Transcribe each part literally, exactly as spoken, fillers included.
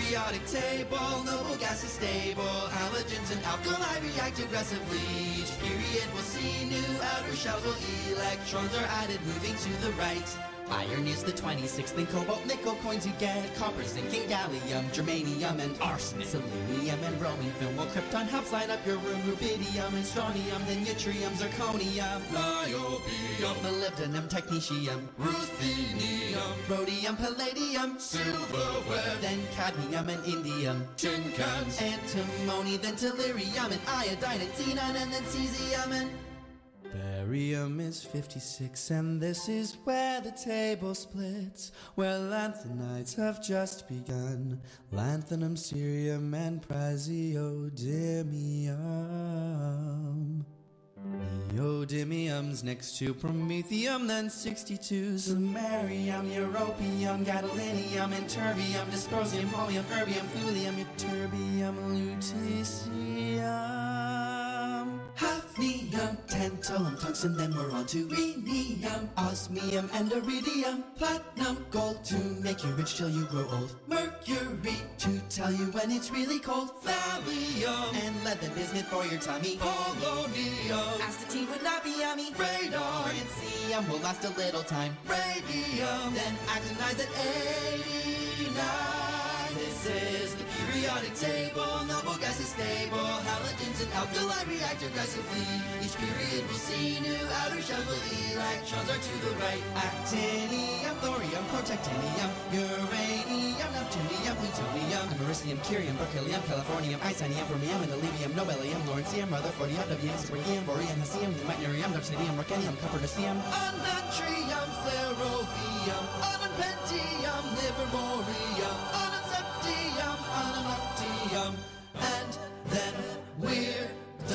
periodic table, noble gas is stable. Halogens and alkali react aggressively. Each period will see new outer shells while electrons are added, moving to the right. Iron is the twenty-sixth, then cobalt, nickel coins you get. Copper, zinc, and gallium, germanium, and arsenic. Selenium and bromine film, while krypton helps light up your room. Rubidium and strontium, then yttrium, zirconium, niobium, molybdenum, technetium, ruthenium, rhodium, palladium, silverware, then cadmium and indium, tin cans, antimony, then tellurium, and iodine, and xenon, and then cesium, and barium is fifty-six, and this is where the table splits, where lanthanides have just begun. Lanthanum, cerium, and praseodymium. Neodymium's next to promethium, then sixty-two. Samarium, europium, gadolinium, and terbium, dysprosium, holmium, erbium, thulium, ytterbium, lutetium. Hafnium, tantalum, tungsten, then we're on to rhenium, osmium, and iridium, platinum, gold to make you rich till you grow old, mercury to tell you when it's really cold, thallium, and lead, the bismuth for your tummy, polonium, astatine would not be yummy, radar, francium will last a little time, radium, then actinides at eighty-nine. This is the periodic table, noble gas is stable, halogens and alkali react aggressively. Each period will see new outer shells while electrons are to the right. Actinium, thorium, protactinium, uranium, neptunium, plutonium, americium, curium, berkelium, californium, isonium, fermium, and olevium, nobelium, lawrencium, rutherfordium, wm, sprigium, boreum, hesium, meitnerium, dubsnidium, rhenium, copernicium, anatrium, flerovium, anapentium, livermorium, septium, ananoctium, and then we're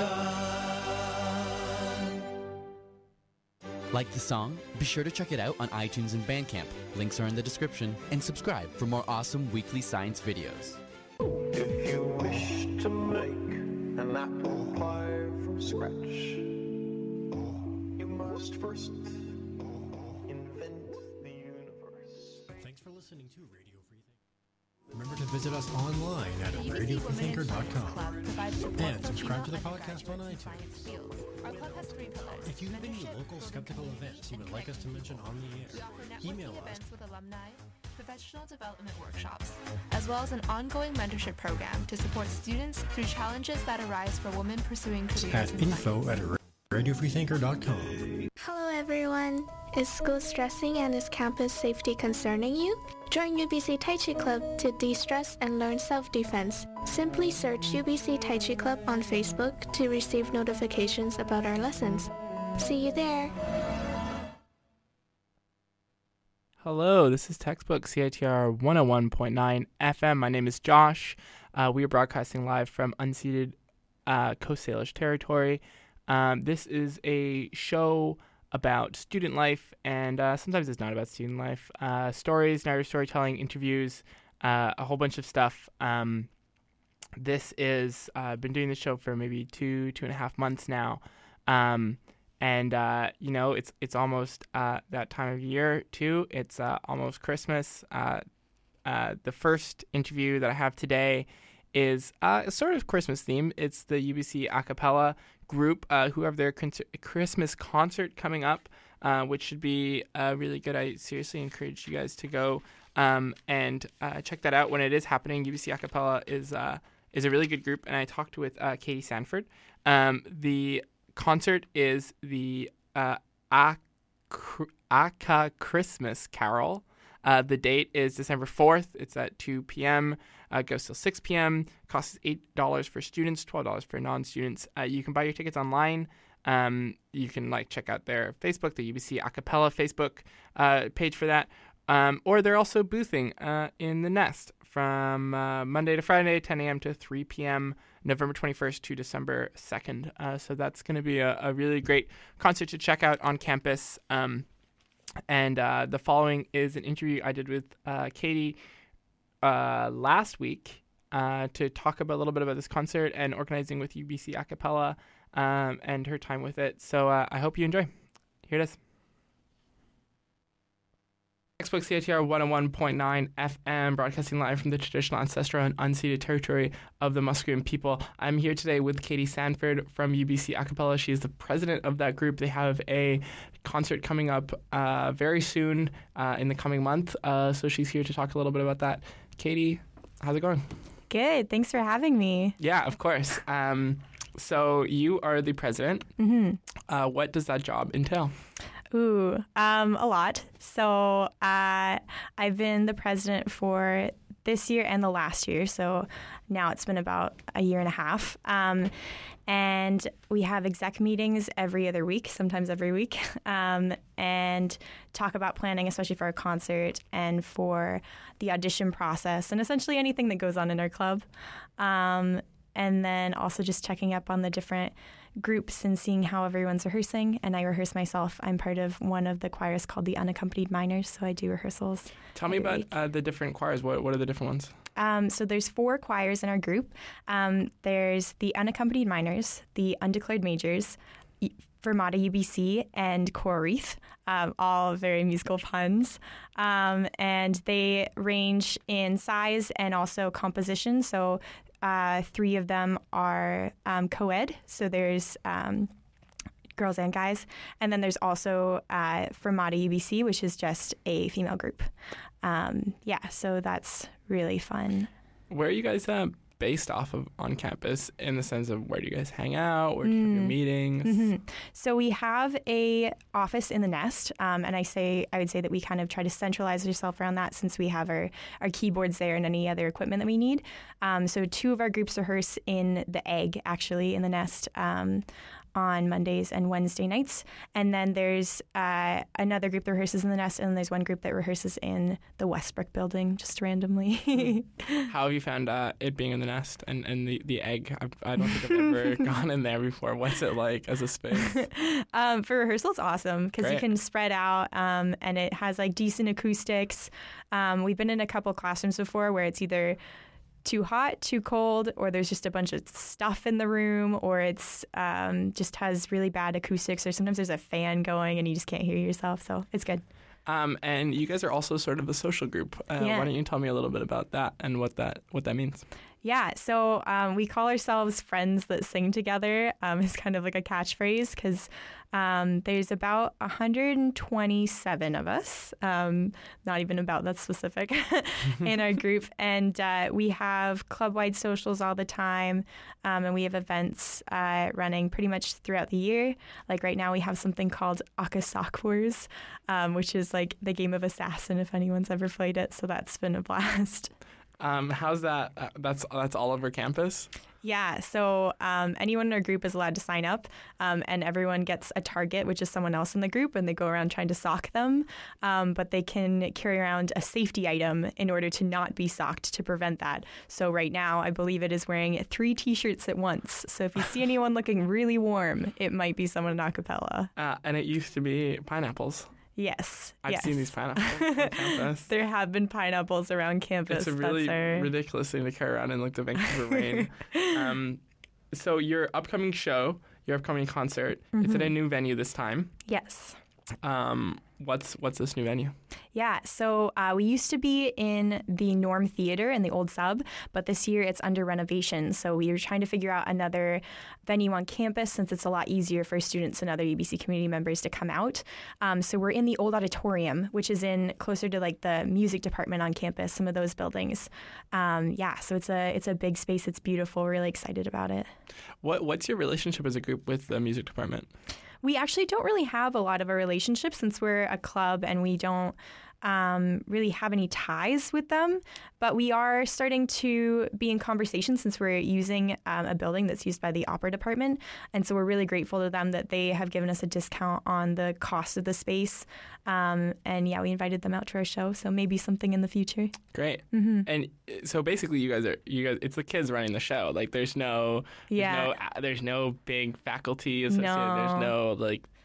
done. Like the song? Be sure to check it out on iTunes and Bandcamp. Links are in the description. And subscribe for more awesome weekly science videos. If you wish to make an apple pie from scratch, you must first invent the universe. Thanks for listening to Radio Free Think. Remember to visit us online at radio free thinker dot com and subscribe to the podcast on iTunes. If you have any local skeptical events you would like us to mention on the air, email us with alumni, professional development workshops, as well as an ongoing mentorship program to support students through challenges that arise for women pursuing careers at in info science. at radio free thinker dot com. Hello everyone! Is school stressing and is campus safety concerning you? Join U B C Tai Chi Club to de-stress and learn self-defense. Simply search U B C Tai Chi Club on Facebook to receive notifications about our lessons. See you there! Hello, this is Textbook C I T R one oh one point nine F M. My name is Josh. Uh, we are broadcasting live from unceded uh, Coast Salish territory. Um, this is a show about student life, and uh, sometimes it's not about student life. Uh, stories, narrative storytelling, interviews, uh, a whole bunch of stuff. Um, this is, uh, I've been doing this show for maybe two, two and a half months now. Um, and, uh, you know, it's it's almost uh, that time of year, too. It's uh, almost Christmas. Uh, uh, the first interview that I have today is uh, a sort of Christmas theme. It's the U B C a cappella group uh, who have their con- Christmas concert coming up, uh, which should be uh, really good. I seriously encourage you guys to go um, and uh, check that out when it is happening. U B C a cappella is uh, is a really good group, and I talked with uh, Katie Sanford. Um, the concert is the uh, Aka Christmas Carol. Uh, the date is December fourth. It's at two p.m. Uh, it goes till six p.m. Costs eight dollars for students, twelve dollars for non-students. Uh, you can buy your tickets online. Um, you can like check out their Facebook, the U B C a cappella Facebook uh, page for that. Um, or they're also boothing uh, in the Nest from uh, Monday to Friday, ten a.m. to three p.m., November twenty-first to December second. Uh, so that's going to be a, a really great concert to check out on campus. Um, And uh, the following is an interview I did with uh, Katie uh, last week uh, to talk about a little bit about this concert and organizing with U B C a cappella um, and her time with it. So uh, I hope you enjoy. Here it is. Textbook C I T R one oh one point nine F M, broadcasting live from the traditional, ancestral, and unceded territory of the Musqueam people. I'm here today with Katie Sanford from U B C Acapella. She is the president of that group. They have a concert coming up uh, very soon uh, in the coming month, uh, so she's here to talk a little bit about that. Katie, how's it going? Good. Thanks for having me. Yeah, of course. Um, so you are the president. Mm-hmm. Uh, what does that job entail? Ooh, um, a lot. So uh, I've been the president for this year and the last year. So now it's been about a year and a half. Um, and we have exec meetings every other week, sometimes every week, um, and talk about planning, especially for our concert and for the audition process and essentially anything that goes on in our club. Um, and then also just checking up on the different groups and seeing how everyone's rehearsing. And I rehearse myself. I'm part of one of the choirs called the Unaccompanied Minors, so I do rehearsals. Tell me about uh, the different choirs. What what are the different ones? Um, so there's four choirs in our group. Um, there's the Unaccompanied Minors, the Undeclared Majors, Fermata U B C, and Coral Reef, um, all very musical puns. Um, and they range in size and also composition. So uh, three of them are um, co-ed. So there's um, girls and guys. And then there's also uh, Fermata U B C, which is just a female group. Um, yeah, so that's really fun. Where are you guys uh, based off of on campus in the sense of where do you guys hang out? Where do you have your meetings? Mm-hmm. So we have a office in the Nest, um, and I say I would say that we kind of try to centralize ourselves around that since we have our, our keyboards there and any other equipment that we need. Um, so two of our groups rehearse in the Egg, actually, in the Nest. Um, on Mondays and Wednesday nights. And then there's uh, another group that rehearses in the Nest, and then there's one group that rehearses in the Westbrook building, just randomly. How have you found uh, it being in the Nest and, and the, the Egg? I've, I don't think I've ever gone in there before. What's it like as a space? um, for rehearsal, it's awesome because you can spread out um, and it has like decent acoustics. Um, we've been in a couple classrooms before where it's either too hot, too cold, or there's just a bunch of stuff in the room, or it's um, just has really bad acoustics, or sometimes there's a fan going and you just can't hear yourself. So it's good. Um, and you guys are also sort of a social group. Uh, yeah. Why don't you tell me a little bit about that and what that what that means? Yeah, so um, we call ourselves Friends That Sing Together. Um, it's kind of like a catchphrase because um, there's about one hundred twenty-seven of us, um, not even about that specific, in our group. And uh, we have club-wide socials all the time, um, and we have events uh, running pretty much throughout the year. Like right now we have something called Akasak Wars, um, which is like the game of Assassin if anyone's ever played it. So that's been a blast. Um, how's that? Uh, that's that's all over campus? Yeah, so um, anyone in our group is allowed to sign up, um, and everyone gets a target, which is someone else in the group, and they go around trying to sock them. Um, but they can carry around a safety item in order to not be socked to prevent that. So right now, I believe it is wearing three T-shirts at once. So if you see anyone looking really warm, it might be someone in a cappella. Uh, and it used to be pineapples. Yes. I've yes. seen these pineapples on campus. There have been pineapples around campus. It's a really That's our... ridiculous thing to carry around in like the Vancouver rain. Um, so your upcoming show, your upcoming concert, mm-hmm. it's at a new venue this time. Yes. Um, what's what's this new venue? Yeah, so uh, we used to be in the Norm Theater in the old sub, but this year it's under renovation. So we were trying to figure out another venue on campus since it's a lot easier for students and other U B C community members to come out. Um, so we're in the old auditorium, which is in closer to like the music department on campus, some of those buildings. Um, yeah, so it's a it's a big space. It's beautiful. We're really excited about it. What What's your relationship as a group with the music department? We actually don't really have a lot of a relationship since we're a club and we don't um, really have any ties with them. But we are starting to be in conversation since we're using um, a building that's used by the opera department. And so we're really grateful to them that they have given us a discount on the cost of the space. Um, and yeah, we invited them out to our show. So maybe something in the future. Great. Mm-hmm. And so basically you guys are, you guys, it's the kids running the show. Like there's no, there's yeah. no, there's no big faculty associated. No. There's no like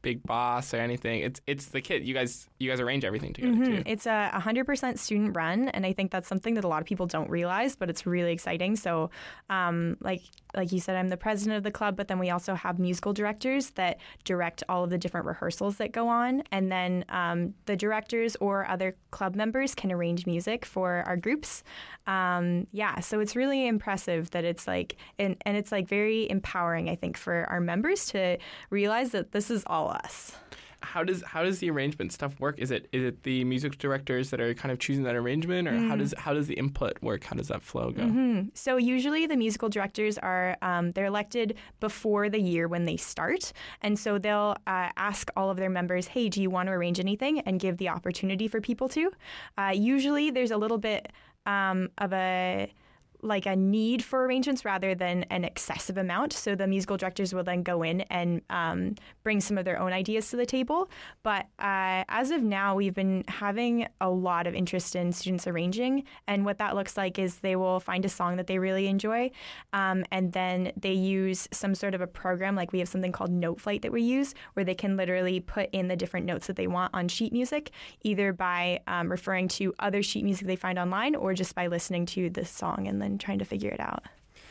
big boss or anything. It's it's the kid. You guys you guys arrange everything together Mm-hmm. too. It's a one hundred percent student run, and I think that's something that a lot of people don't realize, but it's really exciting. So, um, like like you said, I'm the president of the club, but then we also have musical directors that direct all of the different rehearsals that go on, and then um, the directors or other club members can arrange music for our groups. Um, yeah, so it's really impressive that it's like, and, and it's like very empowering, I think, for our members to realize that this is all us. How does how does the arrangement stuff work? Is it is it the music directors that are kind of choosing that arrangement, or mm. how does how does the input work? How does that flow go? Mm-hmm. So usually the musical directors are um, they're elected before the year when they start, and so they'll uh, ask all of their members, "Hey, do you want to arrange anything?" and give the opportunity for people to. Uh, usually there's a little bit um, of a like a need for arrangements rather than an excessive amount. So the musical directors will then go in and um, bring some of their own ideas to the table. But uh, as of now, we've been having a lot of interest in students arranging. And what that looks like is they will find a song that they really enjoy. Um, and then they use some sort of a program. Like we have something called Noteflight that we use, where they can literally put in the different notes that they want on sheet music, either by um, referring to other sheet music they find online or just by listening to the song and then and trying to figure it out.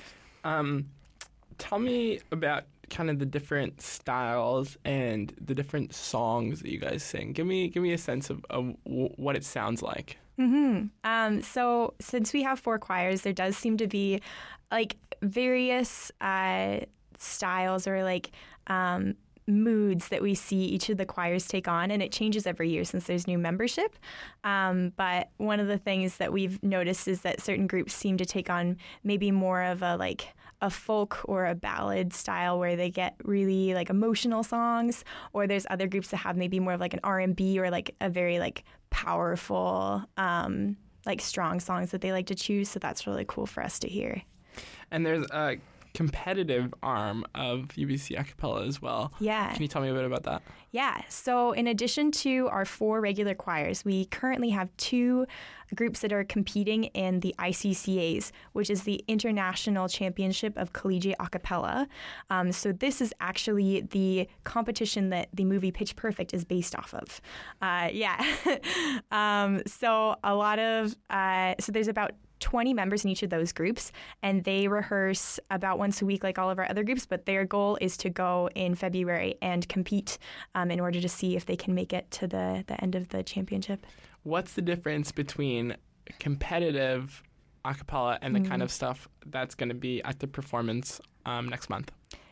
Um, tell me about kind of the different styles and the different songs that you guys sing. Give me give me a sense of, of w- what it sounds like. Mm-hmm. Um, so since we have four choirs, there does seem to be like various uh, styles or like um, moods that we see each of the choirs take on, and it changes every year since there's new membership. Um, but one of the things that we've noticed is that certain groups seem to take on maybe more of a like a folk or a ballad style where they get really like emotional songs, or there's other groups that have maybe more of like an R and B or like a very like powerful um, like strong songs that they like to choose. So that's really cool for us to hear. And there's a competitive arm of U B C Acapella as well. Yeah. Can you tell me a bit about that? Yeah. So in addition to our four regular choirs, we currently have two groups that are competing in the I C C As, which is the International Championship of Collegiate Acapella. Um, so this is actually the competition that the movie Pitch Perfect is based off of. Uh, yeah. um, so a lot of, uh, so there's about twenty members in each of those groups, and they rehearse about once a week like all of our other groups, but their goal is to go in February and compete um, in order to see if they can make it to the, the end of the championship. What's the difference between competitive a cappella and the mm. kind of stuff that's going to be at the performance um, next month?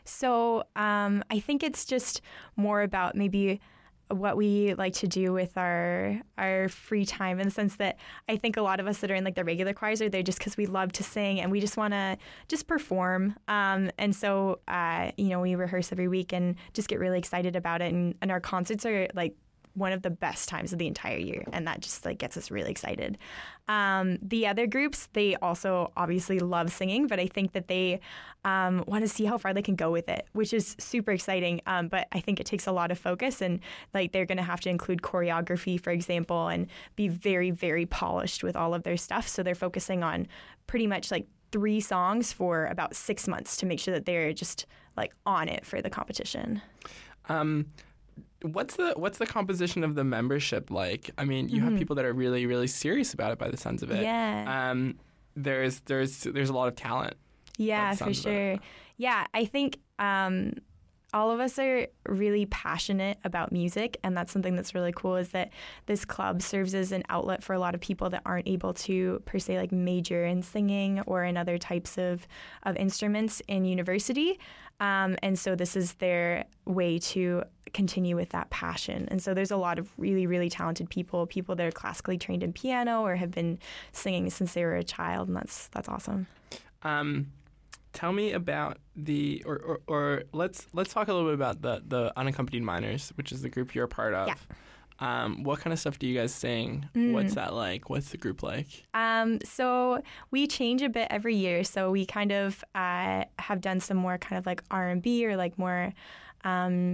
So um, I think it's just more about maybe what we like to do with our our free time, in the sense that I think a lot of us that are in like the regular choirs are there just because we love to sing and we just want to just perform. Um, and so, uh, you know, we rehearse every week and just get really excited about it. And, and our concerts are like one of the best times of the entire year, and that just like gets us really excited. Um, the other groups, they also obviously love singing, but I think that they um, want to see how far they can go with it, which is super exciting. Um, but I think it takes a lot of focus, and like they're going to have to include choreography, for example, and be very, very polished with all of their stuff. So they're focusing on pretty much like three songs for about six months to make sure that they're just like on it for the competition. Um, What's the what's the composition of the membership like? I mean, you mm-hmm. have people that are really, really serious about it by the sounds of it. Yeah. Um, there's there's there's a lot of talent. Yeah, for sure. Yeah, I think um, all of us are really passionate about music, and that's something that's really cool, is that this club serves as an outlet for a lot of people that aren't able to per se like major in singing or in other types of, of instruments in university. Um, and so this is their way to continue with that passion. And so there's a lot of really, really talented people, people that are classically trained in piano or have been singing since they were a child, and that's that's awesome. Um, tell me about the, or, or, or let's let's talk a little bit about the, the Unaccompanied Minors, which is the group you're a part of. Yeah. Um, what kind of stuff do you guys sing? Mm. What's that like? What's the group like? Um, so we change a bit every year. So we kind of uh, have done some more kind of like R and B or like more um,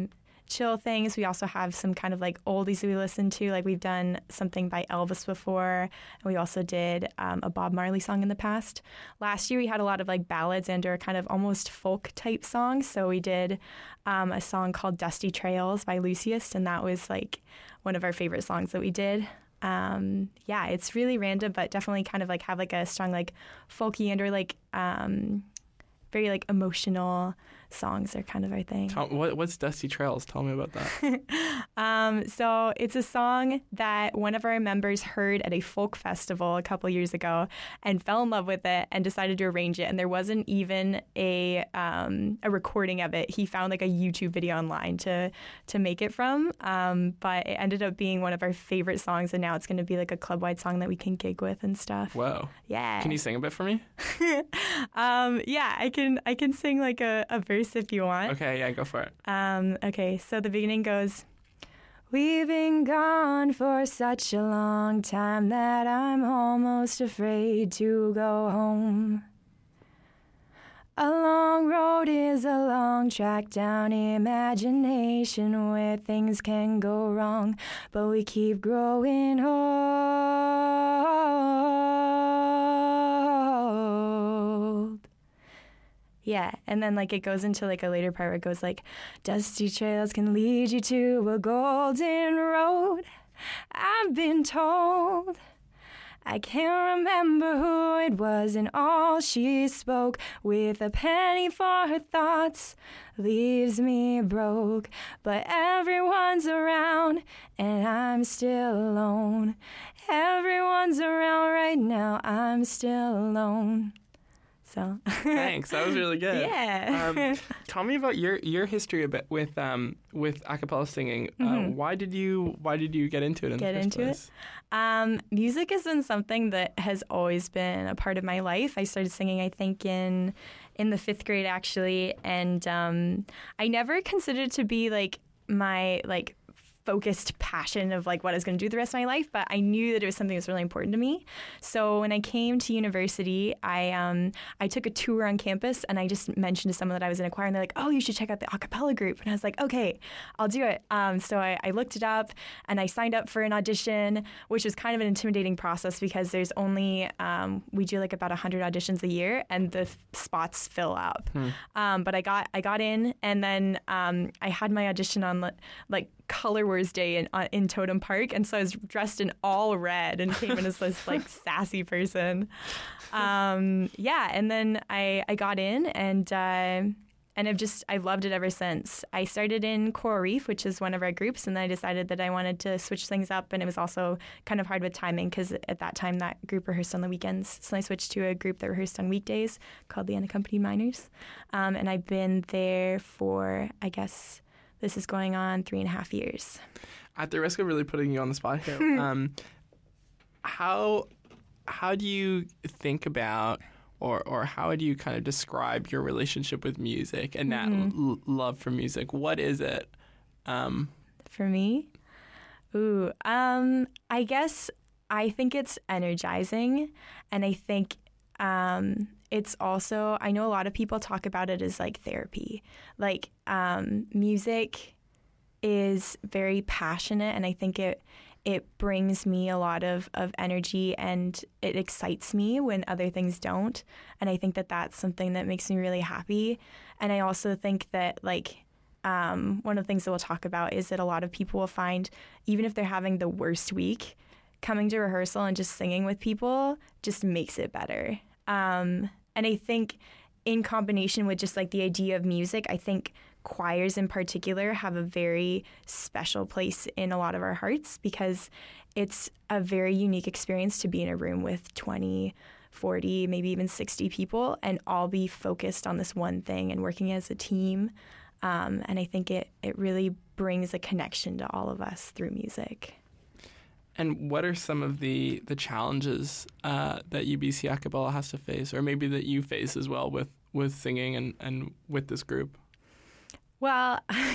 chill things. We also have some kind of like oldies we listen to. Like we've done something by Elvis before, and we also did um, a Bob Marley song in the past. Last year we had a lot of like ballads and or kind of almost folk type songs. So we did um, a song called Dusty Trails by Lucius, and that was like one of our favorite songs that we did. Um, yeah, it's really random, but definitely kind of like have like a strong like folky and or like um, very like emotional songs are kind of our thing. Tell, what, what's Dusty Trails? Tell me about that. um, so it's a song that one of our members heard at a folk festival a couple years ago and fell in love with it and decided to arrange it. And there wasn't even a um, a recording of it. He found like a YouTube video online to to make it from. Um, but it ended up being one of our favorite songs, and now it's going to be like a club-wide song that we can gig with and stuff. Whoa. Yeah. Can you sing a bit for me? um, yeah, I can. I can sing like a, a verse if you want. Okay, yeah, go for it. Um, okay, so the beginning goes, we've been gone for such a long time that I'm almost afraid to go home. A long road is a long track down imagination where things can go wrong, but we keep growing old. Yeah, and then like it goes into like a later part where it goes like, dusty trails can lead you to a golden road, I've been told. I can't remember who it was, and all she spoke with a penny for her thoughts leaves me broke. But everyone's around and I'm still alone. Everyone's around right now, I'm still alone. So thanks, that was really good. Yeah. um, tell me about your, your history a bit with um with a cappella singing. Mm-hmm. Uh, why did you why did you get into it in get the first into place? it? Um, music has been something that has always been a part of my life. I started singing, I think, in in the fifth grade actually, and um, I never considered it to be like my like. focused passion of like what I was going to do the rest of my life, but I knew that it was something that was really important to me. So when I came to university, I um I took a tour on campus, and I just mentioned to someone that I was in a choir, and they're like, "Oh, you should check out the a cappella group." And I was like, "Okay, I'll do it." Um, so I, I looked it up, and I signed up for an audition, which was kind of an intimidating process because there's only um, we do like about one hundred auditions a year, and the f- spots fill up. Hmm. Um, but I got I got in, and then um, I had my audition on like Color Wars Day in, uh, in Totem Park, and so I was dressed in all red and came in as this like sassy person. Um, yeah, and then I, I got in, and uh, and I've just I've loved it ever since. I started in Coral Reef, which is one of our groups, and then I decided that I wanted to switch things up, and it was also kind of hard with timing because at that time that group rehearsed on the weekends. So I switched to a group that rehearsed on weekdays called the Unaccompanied Minors, um, and I've been there for I guess. This is going on three and a half years. At the risk of really putting you on the spot here, um, how how do you think about, or or how do you kind of describe your relationship with music and that mm-hmm. l- love for music? What is it? Um, for me, ooh, um, I guess I think it's energizing, and I think. Um, It's also, I know a lot of people talk about it as like therapy. Like um, music is very passionate, and I think it it brings me a lot of, of energy, and it excites me when other things don't. And I think that that's something that makes me really happy. And I also think that like um, one of the things that we'll talk about is that a lot of people will find, even if they're having the worst week, coming to rehearsal and just singing with people just makes it better. Um, And I think in combination with just like the idea of music, I think choirs in particular have a very special place in a lot of our hearts because it's a very unique experience to be in a room with twenty, forty, maybe even sixty people and all be focused on this one thing and working as a team. Um, and I think it, it really brings a connection to all of us through music. And what are some of the, the challenges uh, that U B C A Cappella has to face, or maybe that you face as well with, with singing and, and with this group? Well,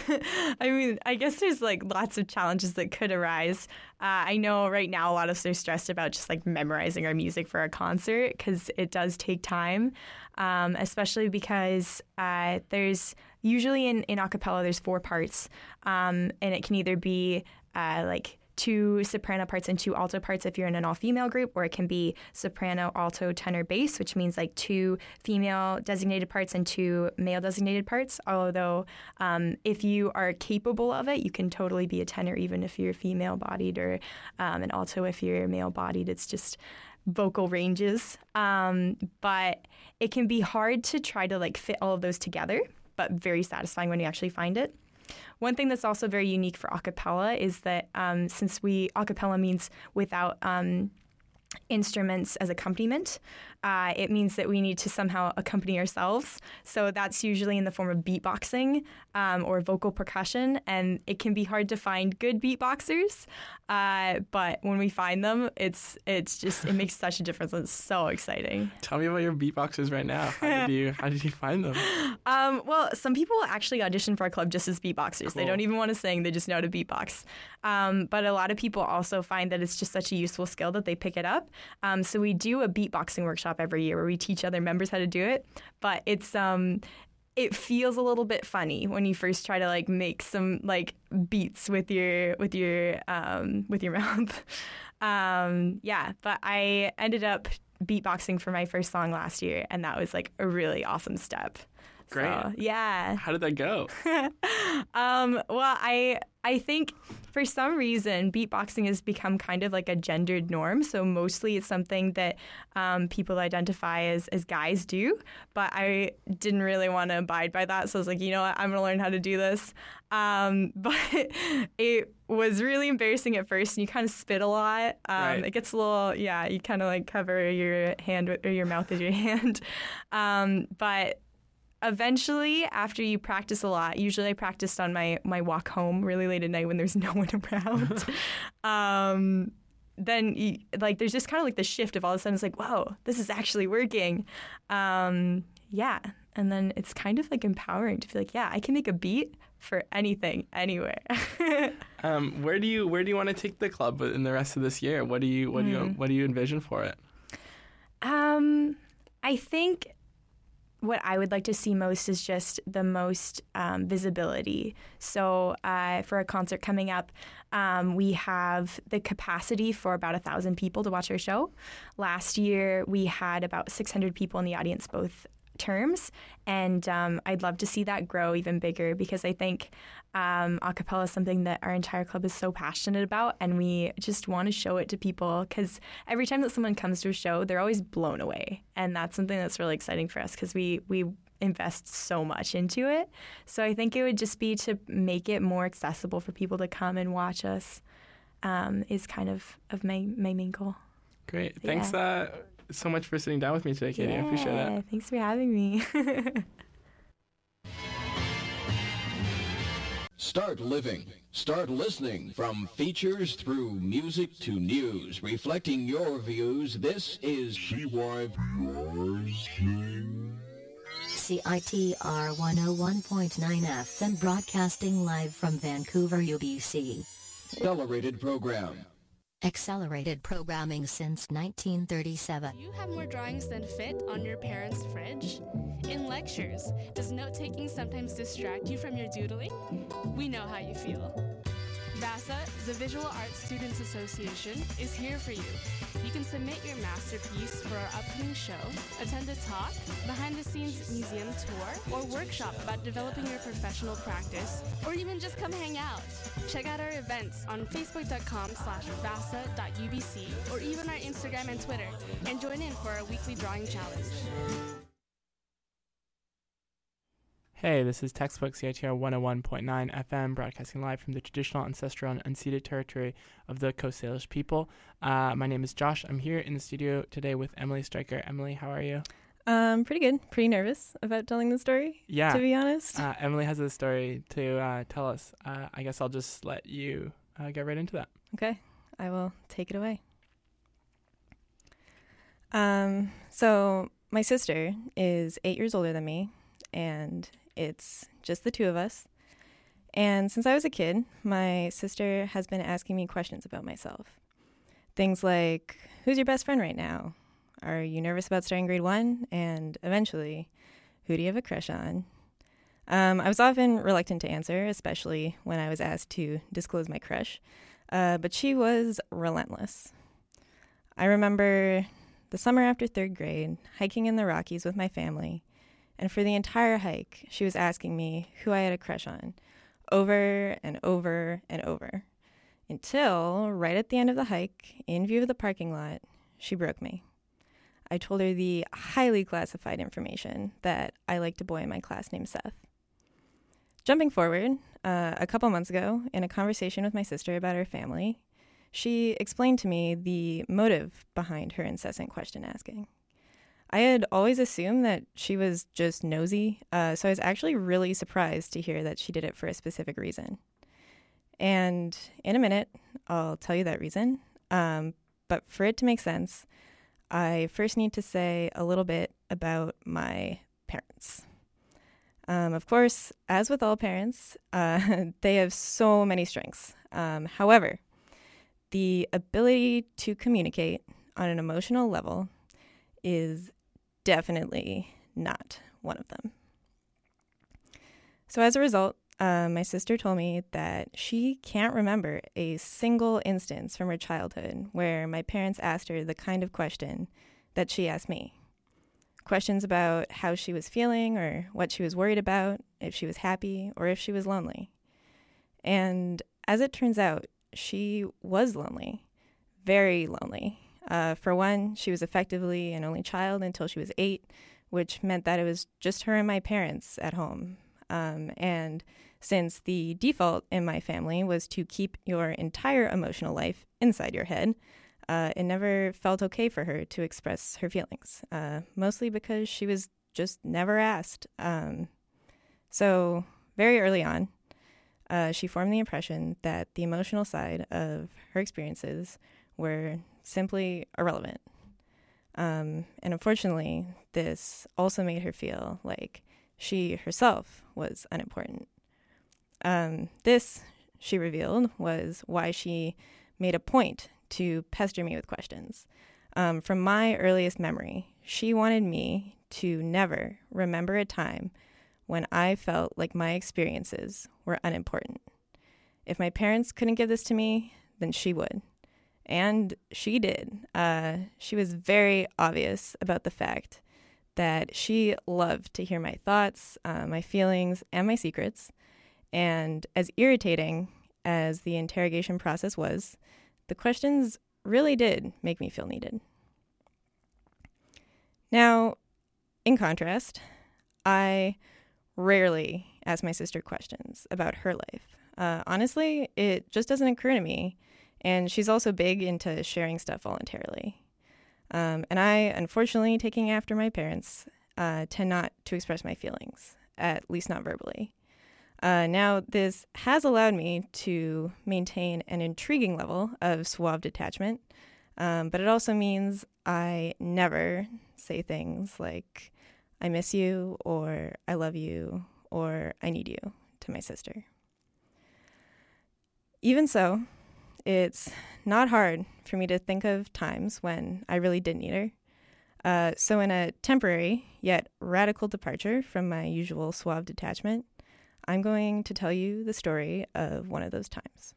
I mean, I guess there's like lots of challenges that could arise. Uh, I know right now a lot of us are stressed about just like memorizing our music for a concert because it does take time, um, especially because uh, there's usually in, in a cappella there's four parts, um, and it can either be uh, like two soprano parts and two alto parts if you're in an all-female group, or it can be soprano, alto, tenor, bass, which means like two female designated parts and two male designated parts. Although um, if you are capable of it, you can totally be a tenor even if you're female-bodied, or um, an alto if you're male-bodied. It's just vocal ranges. Um, but it can be hard to try to like fit all of those together, but very satisfying when you actually find it. One thing that's also very unique for a cappella is that um, since we, a cappella means without um, instruments as accompaniment, uh, it means that we need to somehow accompany ourselves. So that's usually in the form of beatboxing um, or vocal percussion, and it can be hard to find good beatboxers. Uh, but when we find them, it's it's just it makes such a difference. It's so exciting. Tell me about your beatboxers right now. How did you how did you find them? Um, well, some people actually audition for our club just as beatboxers. Cool. They don't even want to sing; they just know how to beatbox. Um, but a lot of people also find that it's just such a useful skill that they pick it up. Um, so we do a beatboxing workshop every year where we teach other members how to do it. But it's um, it feels a little bit funny when you first try to like make some like beats with your with your um, with your mouth. um, yeah, but I ended up beatboxing for my first song last year, and that was like a really awesome step. Great. So, yeah. How did that go? um, well, I I think for some reason beatboxing has become kind of like a gendered norm. So mostly it's something that um, people identify as, as guys do. But I didn't really want to abide by that. So I was like, you know what, I'm going to learn how to do this. Um, but it was really embarrassing at first, and you kind of spit a lot. Um, right. It gets a little, yeah, you kind of like cover your hand with, or your mouth with your hand. Um, but eventually, after you practice a lot, usually I practiced on my, my walk home really late at night when there's no one around. um, then, you, like, there's just kind of like the shift of all of a sudden it's like, whoa, this is actually working. Um, yeah. And then it's kind of like empowering to feel like, yeah, I can make a beat for anything, anywhere. um, where do you where do you want to take the club in the rest of this year? What do you what do you Mm. what do you envision for it? Um, I think what I would like to see most is just the most um, visibility. So uh, for a concert coming up, um, we have the capacity for about a thousand people to watch our show. Last year, we had about six hundred people in the audience, both terms, and um, I'd love to see that grow even bigger, because I think um, a cappella is something that our entire club is so passionate about, and we just want to show it to people, because every time that someone comes to a show, they're always blown away, and that's something that's really exciting for us, because we we invest so much into it. So I think it would just be to make it more accessible for people to come and watch us, um, is kind of, of my, my main goal. Great. Thanks yeah. uh, so much for sitting down with me today, Katie. Yeah, I appreciate it. Thanks for having me. Start living. Start listening. From features through music to news, reflecting your views. This is C Y C I T R one oh one point nine F M, broadcasting live from Vancouver, U B C. Accelerated program. Accelerated programming since nineteen thirty-seven. Do you have more drawings than fit on your parents' fridge? In lectures, does note-taking sometimes distract you from your doodling? We know how you feel. VASA, the Visual Arts Students Association, is here for you. You can submit your masterpiece for our upcoming show, attend a talk, behind-the-scenes museum tour, or workshop about developing your professional practice, or even just come hang out. Check out our events on facebook.com slash vasa.ubc, or even our Instagram and Twitter, and join in for our weekly drawing challenge. Hey, this is Textbook C I T R one oh one point nine F M, broadcasting live from the traditional, ancestral, and unceded territory of the Coast Salish people. Uh, my name is Josh. I'm here in the studio today with Emily Stryker. Emily, how are you? Um, pretty good. Pretty nervous about telling the story, yeah. to be honest. Uh, Emily has a story to uh, tell us. Uh, I guess I'll just let you uh, get right into that. Okay. I will take it away. Um, so my sister is eight years older than me, and it's just the two of us. And since I was a kid, my sister has been asking me questions about myself. Things like, who's your best friend right now? Are you nervous about starting grade one? And eventually, who do you have a crush on? Um, I was often reluctant to answer, especially when I was asked to disclose my crush, uh, but she was relentless. I remember the summer after third grade, hiking in the Rockies with my family, and for the entire hike, she was asking me who I had a crush on, over and over and over, until right at the end of the hike, in view of the parking lot, she broke me. I told her the highly classified information that I liked a boy in my class named Seth. Jumping forward, uh, a couple months ago, in a conversation with my sister about her family, she explained to me the motive behind her incessant question asking. I had always assumed that she was just nosy, uh, so I was actually really surprised to hear that she did it for a specific reason. And in a minute, I'll tell you that reason. Um, but for it to make sense, I first need to say a little bit about my parents. Um, of course, as with all parents, uh, they have so many strengths. Um, however, the ability to communicate on an emotional level is definitely not one of them. So as a result, uh, my sister told me that she can't remember a single instance from her childhood where my parents asked her the kind of question that she asked me. Questions about how she was feeling or what she was worried about, if she was happy or if she was lonely. And as it turns out, she was lonely, very lonely. Uh, for one, she was effectively an only child until she was eight, which meant that it was just her and my parents at home. Um, and since the default in my family was to keep your entire emotional life inside your head, uh, it never felt okay for her to express her feelings, uh, mostly because she was just never asked. Um, so very early on, uh, she formed the impression that the emotional side of her experiences were simply irrelevant. Um, and unfortunately, this also made her feel like she herself was unimportant. Um, this, she revealed, was why she made a point to pester me with questions. Um, from my earliest memory, she wanted me to never remember a time when I felt like my experiences were unimportant. If my parents couldn't give this to me, then she would. And she did. Uh, she was very obvious about the fact that she loved to hear my thoughts, uh, my feelings, and my secrets. And as irritating as the interrogation process was, the questions really did make me feel needed. Now, in contrast, I rarely ask my sister questions about her life. Uh, honestly, it just doesn't occur to me. And she's also big into sharing stuff voluntarily. Um, and I, unfortunately, taking after my parents, uh, tend not to express my feelings, at least not verbally. Uh, now, this has allowed me to maintain an intriguing level of suave detachment, um, but it also means I never say things like, I miss you, or I love you, or I need you to my sister. Even so, it's not hard for me to think of times when I really did need her. Uh, so in a temporary yet radical departure from my usual suave detachment, I'm going to tell you the story of one of those times.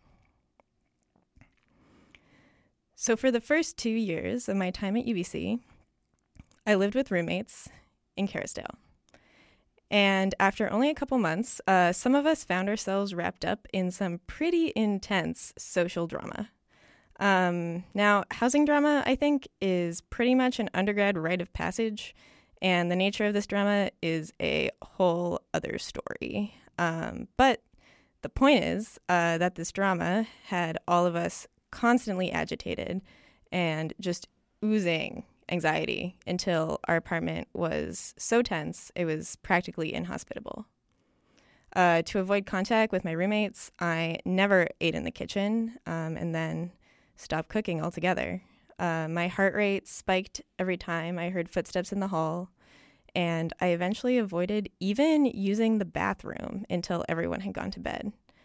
So for the first two years of my time at U B C, I lived with roommates in Kerrisdale. And after only a couple months, uh, some of us found ourselves wrapped up in some pretty intense social drama. Um, now, housing drama, I think, is pretty much an undergrad rite of passage, and the nature of this drama is a whole other story. Um, but the point is uh, that this drama had all of us constantly agitated and just oozing anxiety until our apartment was so tense it was practically inhospitable. Uh, to avoid contact with my roommates, I never ate in the kitchen um, and then stopped cooking altogether. Uh, my heart rate spiked every time I heard footsteps in the hall, and I eventually avoided even using the bathroom until everyone had gone to bed.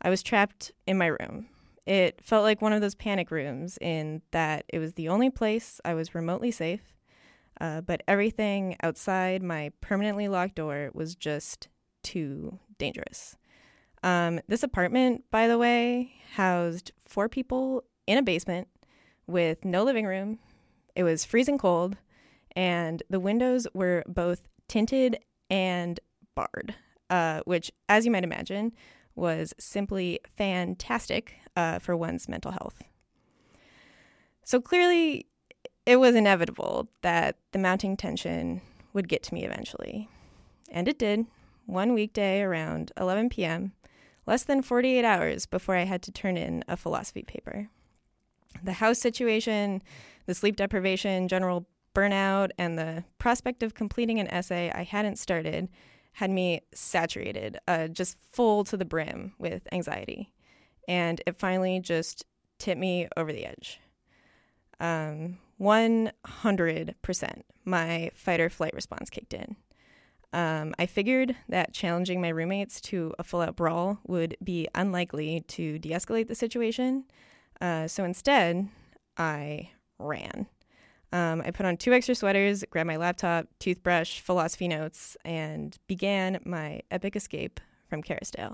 I was trapped in my room. It felt like one of those panic rooms in that it was the only place I was remotely safe, uh, but everything outside my permanently locked door was just too dangerous. Um, this apartment, by the way, housed four people in a basement with no living room. It was freezing cold, and the windows were both tinted and barred, uh, which, as you might imagine, was simply fantastic uh, for one's mental health. So clearly, it was inevitable that the mounting tension would get to me eventually. And it did, one weekday around eleven p.m., less than forty-eight hours before I had to turn in a philosophy paper. The house situation, the sleep deprivation, general burnout, and the prospect of completing an essay I hadn't started had me saturated, uh, just full to the brim with anxiety. And it finally just tipped me over the edge. Um, one hundred percent my fight or flight response kicked in. Um, I figured that challenging my roommates to a full-out brawl would be unlikely to de-escalate the situation. Uh, so instead, I ran. Um, I put on two extra sweaters, grabbed my laptop, toothbrush, philosophy notes, and began my epic escape from Kerrisdale.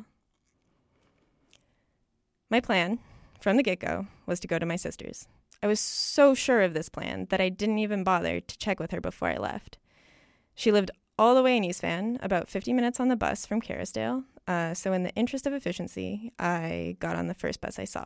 My plan, from the get-go, was to go to my sister's. I was so sure of this plan that I didn't even bother to check with her before I left. She lived all the way in East Van, about fifty minutes on the bus from Kerrisdale, uh, so in the interest of efficiency, I got on the first bus I saw.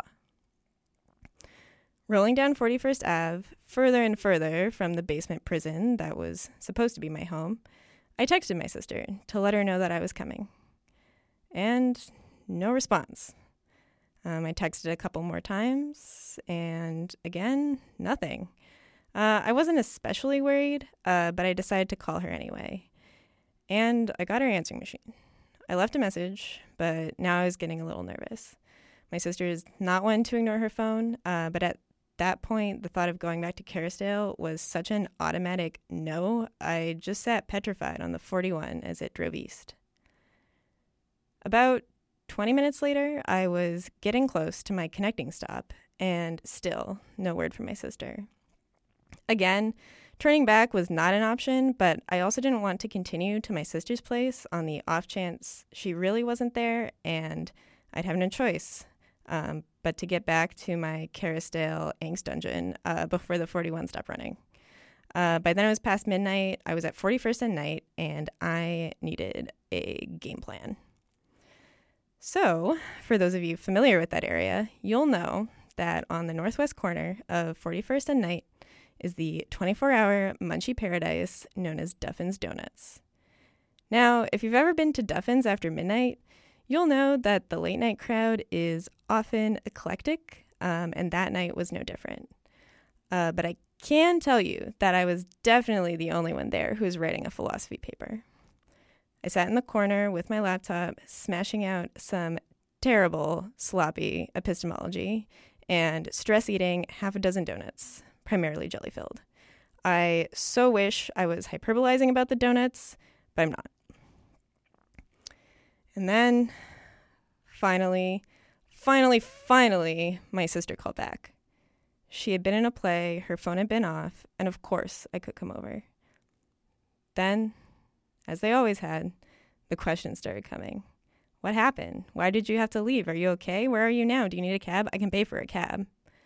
Rolling down forty-first Avenue, further and further from the basement prison that was supposed to be my home, I texted my sister to let her know that I was coming. And no response. Um, I texted a couple more times, and again, nothing. Uh, I wasn't especially worried, uh, but I decided to call her anyway. And I got her answering machine. I left a message, but now I was getting a little nervous. My sister is not one to ignore her phone, uh, but at that point, the thought of going back to Kerrisdale was such an automatic no, I just sat petrified on the forty-one as it drove east. About twenty minutes later, I was getting close to my connecting stop, and still no word from my sister. Again, turning back was not an option, but I also didn't want to continue to my sister's place on the off chance she really wasn't there and I'd have no choice um, but to get back to my Kerrisdale angst dungeon uh, before the forty-one stopped running. Uh, by then it was past midnight, I was at forty-first and Night, and I needed a game plan. So, for those of you familiar with that area, you'll know that on the northwest corner of forty-first and Night is the twenty-four hour munchie paradise known as Duffin's Donuts. Now, if you've ever been to Duffin's after midnight, you'll know that the late night crowd is often eclectic, um, and that night was no different. Uh, but I can tell you that I was definitely the only one there who was writing a philosophy paper. I sat in the corner with my laptop, smashing out some terrible, sloppy epistemology and stress-eating half a dozen donuts, primarily jelly-filled. I so wish I was hyperbolizing about the donuts, but I'm not. And then, finally, finally, finally, my sister called back. She had been in a play, her phone had been off, and of course I could come over. Then, as they always had, the questions started coming. What happened? Why did you have to leave? Are you okay? Where are you now? Do you need a cab? I can pay for a cab.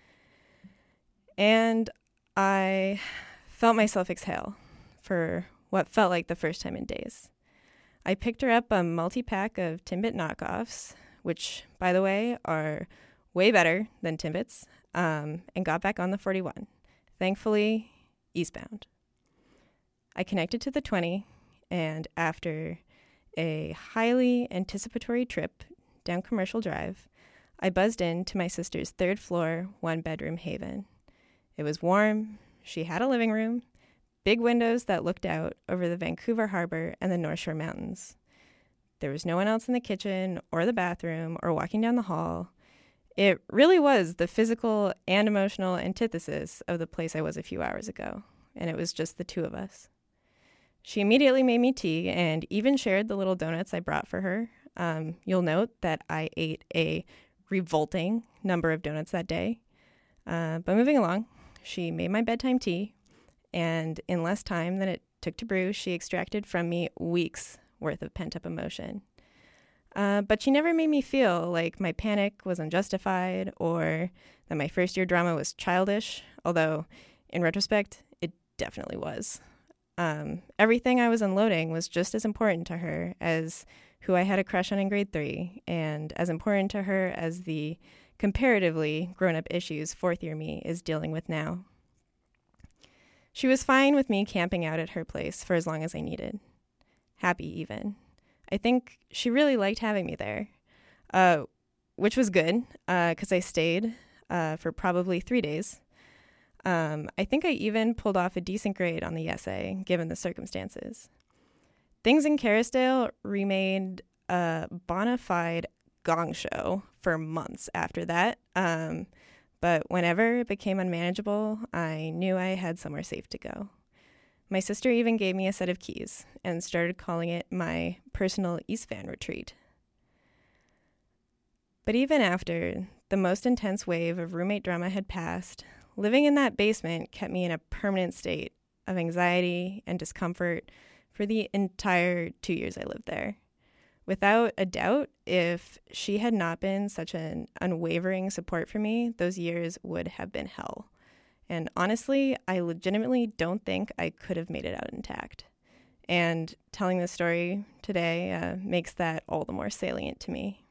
And I felt myself exhale for what felt like the first time in days. I picked her up a multi-pack of Timbit knockoffs, which, by the way, are way better than Timbits, um, and got back on the forty-one, thankfully eastbound. I connected to the twenty, and after a highly anticipatory trip down Commercial Drive, I buzzed into my sister's third floor, one bedroom haven. It was warm, she had a living room, big windows that looked out over the Vancouver Harbor and the North Shore Mountains. There was no one else in the kitchen or the bathroom or walking down the hall. It really was the physical and emotional antithesis of the place I was a few hours ago, and it was just the two of us. She immediately made me tea and even shared the little donuts I brought for her. Um, you'll note that I ate a revolting number of donuts that day. Uh, but moving along, she made my bedtime tea, and in less time than it took to brew, she extracted from me weeks worth of pent-up emotion. Uh, but she never made me feel like my panic was unjustified or that my first year drama was childish, although in retrospect, it definitely was. Um, everything I was unloading was just as important to her as who I had a crush on in grade three, and as important to her as the comparatively grown-up issues fourth year me is dealing with now. She was fine with me camping out at her place for as long as I needed. Happy, even. I think she really liked having me there, uh, which was good, because uh, I stayed uh, for probably three days. Um, I think I even pulled off a decent grade on the essay, given the circumstances. Things in Kerrisdale remained a bona fide gong show for months after that, um, but whenever it became unmanageable, I knew I had somewhere safe to go. My sister even gave me a set of keys and started calling it my personal East Van retreat. But even after the most intense wave of roommate drama had passed, living in that basement kept me in a permanent state of anxiety and discomfort for the entire two years I lived there. Without a doubt, if she had not been such an unwavering support for me, those years would have been hell. And honestly, I legitimately don't think I could have made it out intact. And telling this story today uh, makes that all the more salient to me.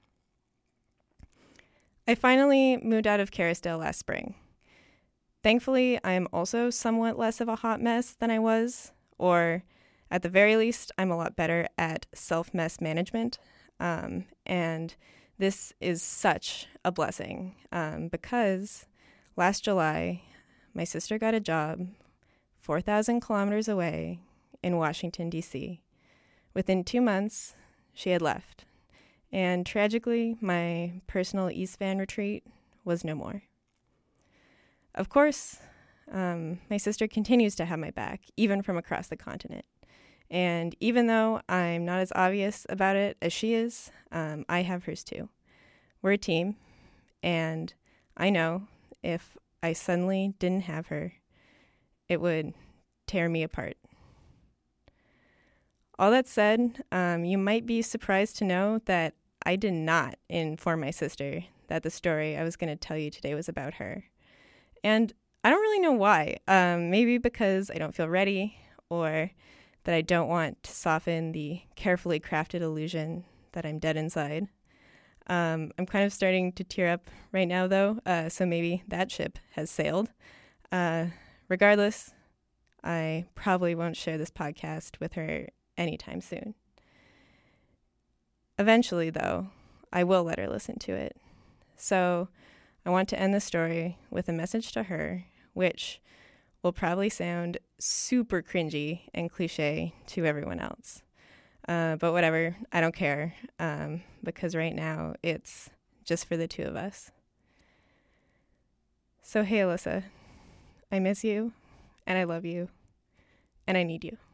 I finally moved out of Kerrisdale last spring. Thankfully, I am also somewhat less of a hot mess than I was, or at the very least, I'm a lot better at self-mess management. Um, and this is such a blessing um, because last July, my sister got a job four thousand kilometers away in Washington, D C. Within two months, she had left. And tragically, my personal East Van retreat was no more. Of course, um, my sister continues to have my back, even from across the continent. And even though I'm not as obvious about it as she is, um, I have hers too. We're a team, and I know if I suddenly didn't have her, it would tear me apart. All that said, um, you might be surprised to know that I did not inform my sister that the story I was going to tell you today was about her. And I don't really know why. Um, maybe because I don't feel ready, or that I don't want to soften the carefully crafted illusion that I'm dead inside. Um, I'm kind of starting to tear up right now, though, uh, so maybe that ship has sailed. Uh, regardless, I probably won't share this podcast with her anytime soon. Eventually, though, I will let her listen to it. So I want to end the story with a message to her, which will probably sound super cringy and cliche to everyone else. Uh, but whatever, I don't care, um, because right now it's just for the two of us. So hey, Alyssa, I miss you, and I love you, and I need you.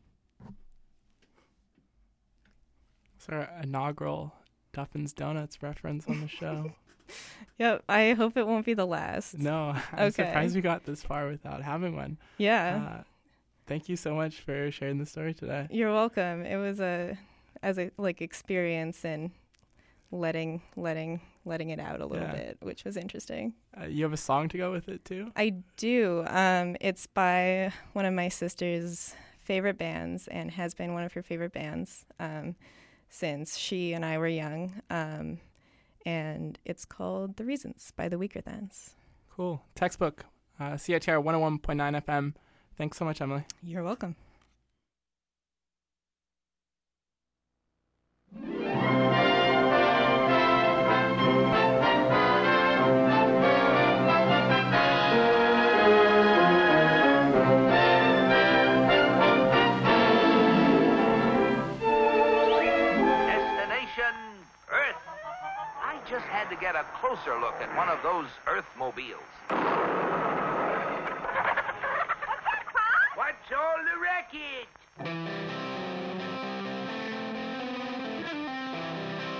It's our inaugural Duffin's Donuts reference on the show. Yep, I hope it won't be the last. No, I'm okay. surprised we got this far without having one. Yeah. Uh, thank you so much for sharing the story today. You're welcome. It was a, as a like experience and letting, letting, letting it out a little yeah. bit, which was interesting. Uh, you have a song to go with it too? I do. Um, it's by one of my sister's favorite bands and has been one of her favorite bands um, since she and I were young. Um, and it's called The Reasons by the Weakerthans. Cool. Textbook, uh, C I T R one oh one point nine F M. Thanks so much, Emily. You're welcome. Just had to get a closer look at one of those Earthmobiles. What's all the racket?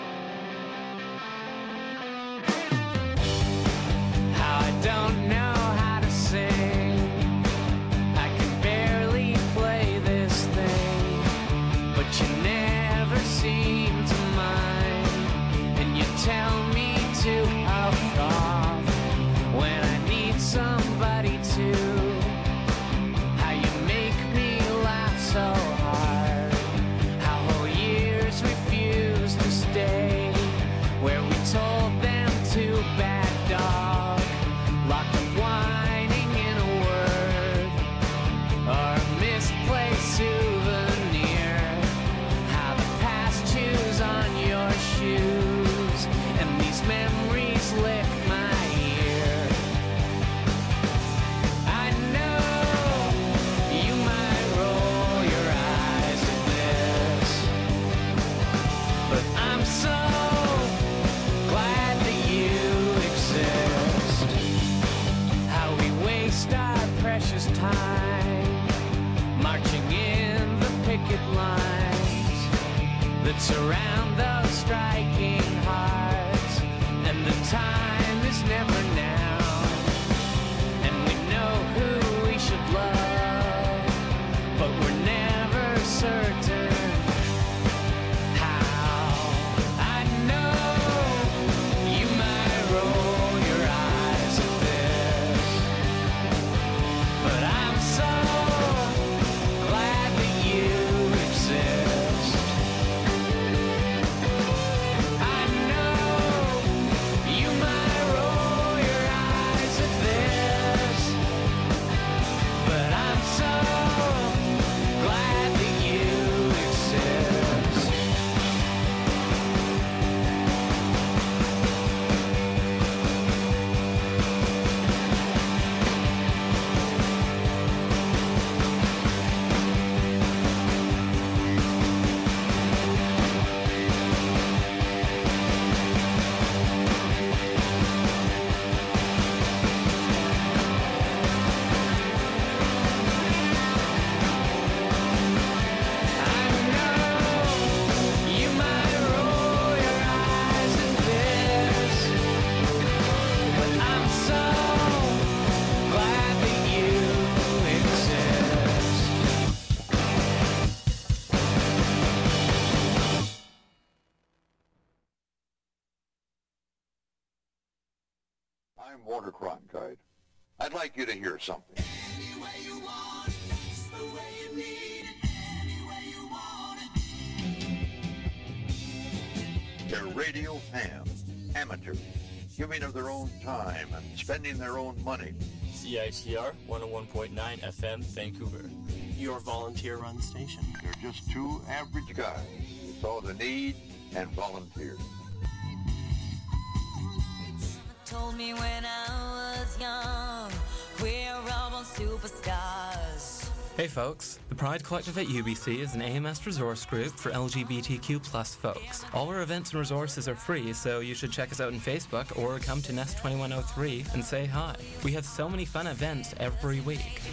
that surround those striking hearts, and the time is never now, and we know who we should love, but we're never certain how. I know you might roll your eyes at this, but I'm so glad that you exist. I know you might roll your eyes at this, but I'm so glad that you exist. You might roll your eyes at this, but I'm so glad that you exist. I'm Walter Cronkite. I'd like you to hear something. They're radio fans, amateurs, giving of their own time and spending their own money. C I T R one oh one point nine F M, Vancouver. Your volunteer-run station. They're just two average guys who saw the need and volunteered. Told me when I was young, we're all born superstars. Hey folks, the Pride Collective at U B C is an A M S resource group for L G B T Q plus folks. All our events and resources are free, so you should check us out on Facebook or come to Nest twenty-one oh three and say hi. We have so many fun events every week.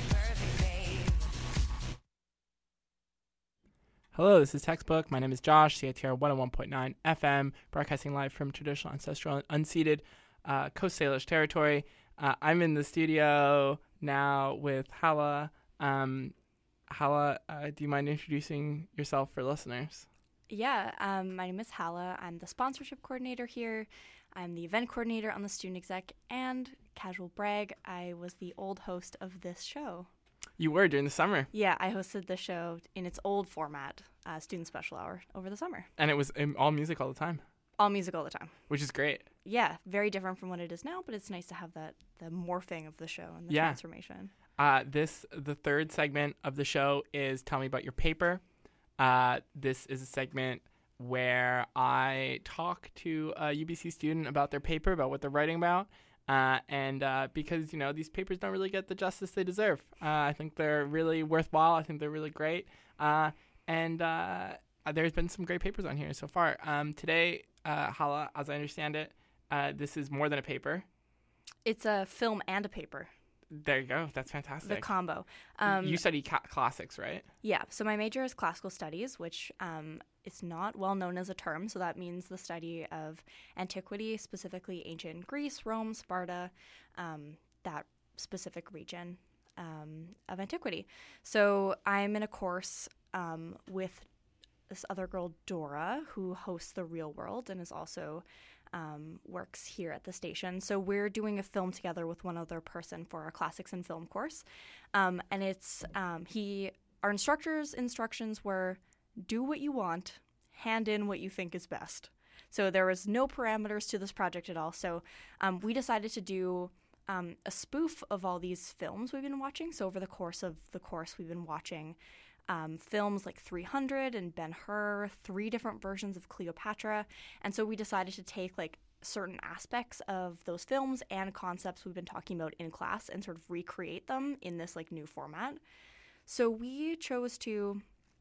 Hello, this is Textbook. My name is Josh, C I T R one oh one point nine F M, broadcasting live from traditional, ancestral, and unceded uh, Coast Salish territory. Uh, I'm in the studio now with Hala. Um, Hala, uh, do you mind introducing yourself for listeners? Yeah, um, my name is Hala. I'm the sponsorship coordinator here. I'm the event coordinator on the student exec, and casual brag, I was the old host of this show. You were during the summer. Yeah, I hosted the show in its old format, uh, Student Special Hour, over the summer. And it was um, all music all the time. All music all the time. Which is great. Yeah, very different from what it is now, but it's nice to have that the morphing of the show and the yeah. transformation. Uh, this the third segment of the show is Tell Me About Your Paper. Uh, this is a segment where I talk to a U B C student about their paper, about what they're writing about. Uh, and uh, because, you know, these papers don't really get the justice they deserve. Uh, I think they're really worthwhile. I think they're really great. Uh, and uh, there's been some great papers on here so far. Um, today, uh, Hala, as I understand it, uh, this is more than a paper. It's a film and a paper. There you go. That's fantastic. The combo. Um, you study ca- classics, right? Yeah. So my major is classical studies, which um, is not well known as a term. So that means the study of antiquity, specifically ancient Greece, Rome, Sparta, um, that specific region um, of antiquity. So I'm in a course um, with this other girl, Dora, who hosts The Real World and is also Um, works here at the station. So we're doing a film together with one other person for our classics and film course. Um, and it's, um, he, our instructor's instructions were do what you want, hand in what you think is best. So there was no parameters to this project at all. So um, we decided to do um, a spoof of all these films we've been watching. So over the course of the course, we've been watching Um, films like three hundred and Ben-Hur, three different versions of Cleopatra. And so we decided to take like certain aspects of those films and concepts we've been talking about in class and sort of recreate them in this like new format. So we chose to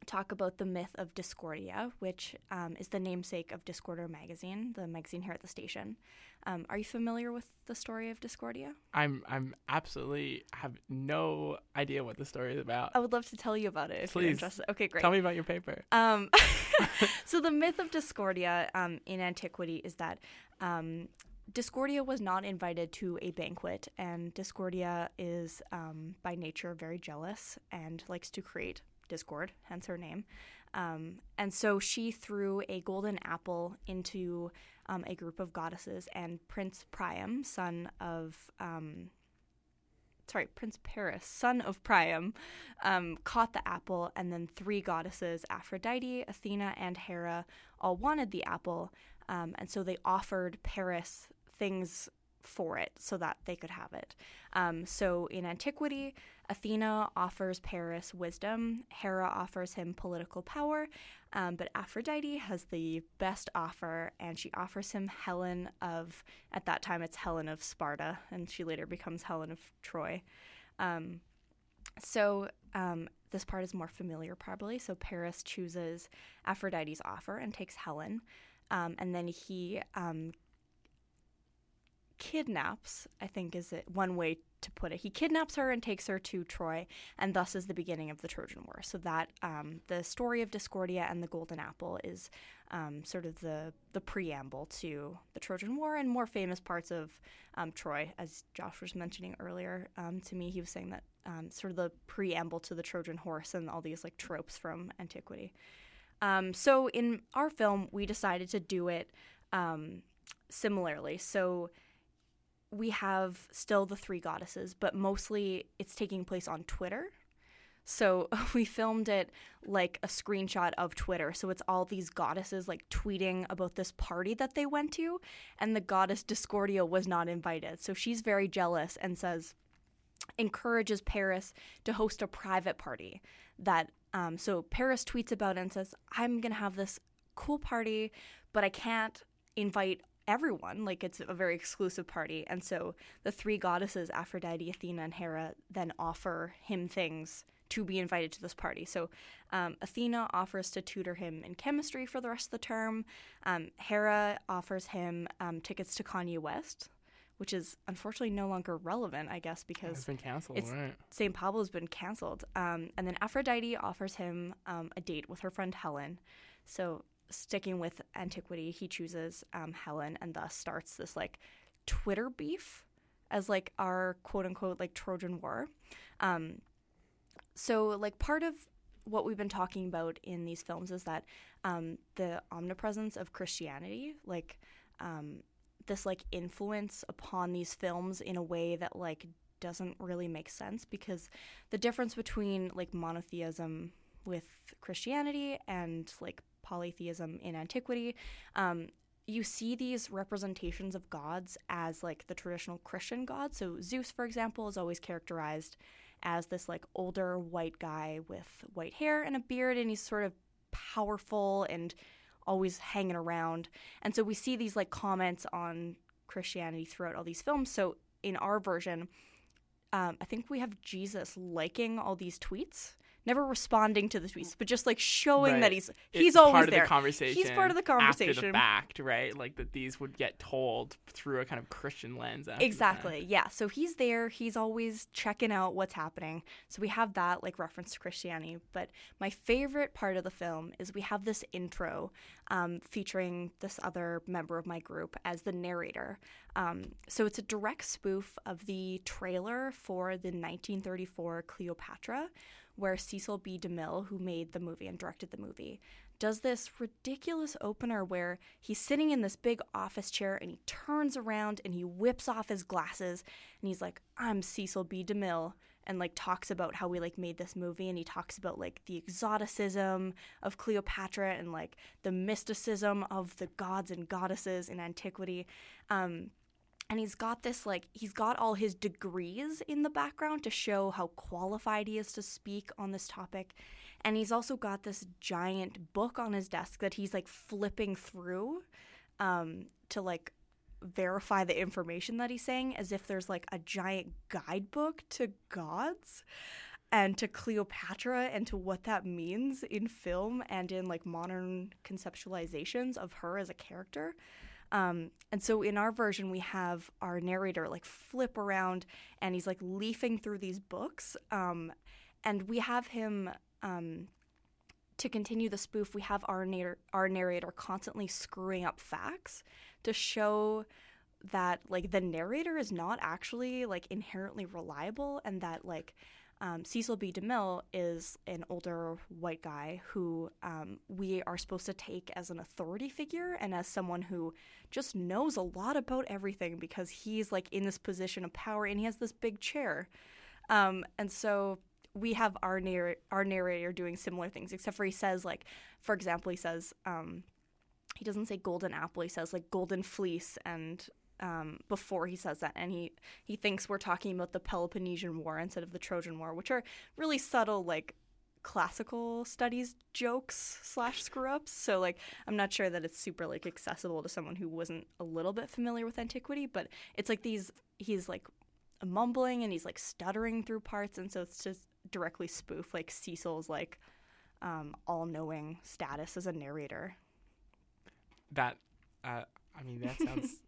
talk about the myth of Discordia, which um, is the namesake of Discorder magazine, the magazine here at the station. Um, are you familiar with the story of Discordia? I'm I'm absolutely have no idea what the story is about. I would love to tell you about it if Please. you're interested. Okay, great. Tell me about your paper. Um, so the myth of Discordia um, in antiquity is that um, Discordia was not invited to a banquet, and Discordia is um, by nature very jealous and likes to create discord, hence her name. Um, and so she threw a golden apple into um, a group of goddesses, and Prince Priam, son of, um, sorry, Prince Paris, son of Priam, um, caught the apple, and then three goddesses, Aphrodite, Athena, and Hera, all wanted the apple, um, and so they offered Paris things for it so that they could have it. Um, so in antiquity, Athena offers Paris wisdom, Hera offers him political power, um, but Aphrodite has the best offer, and she offers him Helen of, at that time it's Helen of Sparta, and she later becomes Helen of Troy. Um, so um, this part is more familiar probably. So Paris chooses Aphrodite's offer and takes Helen, um, and then he um, kidnaps, I think is it one way to put it. He kidnaps her and takes her to Troy, and thus is the beginning of the Trojan War. So that um, the story of Discordia and the Golden Apple is um, sort of the the preamble to the Trojan War and more famous parts of um, Troy, as Josh was mentioning earlier. Um, to me, he was saying that um, sort of the preamble to the Trojan horse and all these like tropes from antiquity. Um, so in our film, we decided to do it um, similarly. So we have still the three goddesses, but mostly it's taking place on Twitter. So we filmed it like a screenshot of Twitter. So it's all these goddesses like tweeting about this party that they went to, and the goddess Discordia was not invited. So she's very jealous and says, encourages Paris to host a private party. That um, so Paris tweets about it and says, I'm going to have this cool party, but I can't invite everyone, like it's a very exclusive party. And so the three goddesses, Aphrodite, Athena, and Hera, then offer him things to be invited to this party. So um, Athena offers to tutor him in chemistry for the rest of the term. Um, Hera offers him um, tickets to Kanye West, which is unfortunately no longer relevant, I guess, because it's been canceled, it's, right? Saint Pablo's been canceled. Um, and then Aphrodite offers him um, a date with her friend Helen. So sticking with antiquity, he chooses um, Helen, and thus starts this like Twitter beef as like our quote unquote like Trojan War. Um, so like part of what we've been talking about in these films is that um, the omnipresence of Christianity, like um, this like influence upon these films in a way that like doesn't really make sense, because the difference between like monotheism with Christianity and like polytheism in antiquity, um, you see these representations of gods as like the traditional Christian gods. So Zeus, for example, is always characterized as this like older white guy with white hair and a beard, and he's sort of powerful and always hanging around. And so we see these like comments on Christianity throughout all these films. So in our version, um, I think we have Jesus liking all these tweets, never responding to the tweets, but just like showing right. that he's it's he's always part of there. The conversation he's part of the conversation after the fact, right? Like that these would get told through a kind of Christian lens. After exactly, yeah. So he's there. He's always checking out what's happening. So we have that like reference to Christianity. But my favorite part of the film is we have this intro um, featuring this other member of my group as the narrator. Um, so it's a direct spoof of the trailer for the nineteen thirty-four Cleopatra, where Cecil B. DeMille, who made the movie and directed the movie, does this ridiculous opener where he's sitting in this big office chair and he turns around and he whips off his glasses and he's like, I'm Cecil B. DeMille, and like talks about how we like made this movie, and he talks about like the exoticism of Cleopatra and like the mysticism of the gods and goddesses in antiquity. Um, And he's got this, like, he's got all his degrees in the background to show how qualified he is to speak on this topic. And he's also got this giant book on his desk that he's, like, flipping through um, to, like, verify the information that he's saying, as if there's, like, a giant guidebook to gods. and to Cleopatra and to what that means in film and in like modern conceptualizations of her as a character. Um, and so in our version, we have our narrator like flip around and he's like leafing through these books. Um, and we have him, um, to continue the spoof, we have our, narr- our narrator constantly screwing up facts to show that like the narrator is not actually like inherently reliable, and that like Um, Cecil B. DeMille is an older white guy who um, we are supposed to take as an authority figure and as someone who just knows a lot about everything because he's like in this position of power and he has this big chair. Um, and so we have our narr- our narrator doing similar things, except for he says like, for example, he says, um, he doesn't say golden apple, he says like golden fleece, and Um, before he says that, and he, he thinks we're talking about the Peloponnesian War instead of the Trojan War, which are really subtle, like, classical studies jokes slash screw-ups. So, like, I'm not sure that it's super, like, accessible to someone who wasn't a little bit familiar with antiquity, but it's, like, these, he's, like, mumbling and he's, like, stuttering through parts, and so it's just directly spoof, like, Cecil's, like, um, all-knowing status as a narrator. That, uh, I mean, that sounds...